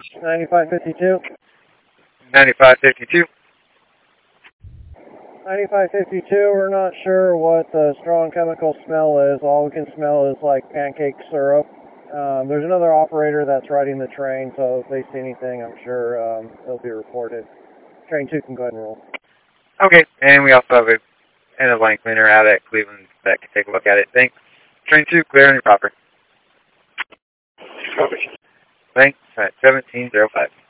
9552. 9552. 9552, we're not sure what the strong chemical smell is. All we can smell is like pancake syrup. There's another operator that's riding the train, so if they see anything, I'm sure it'll be reported. Train 2 can go ahead and roll. Okay, and we also have an end-of-line cleaner out at Cleveland that can take a look at it. Thanks. Train 2, clear on your proper. Copy. Thanks. All right, 1705.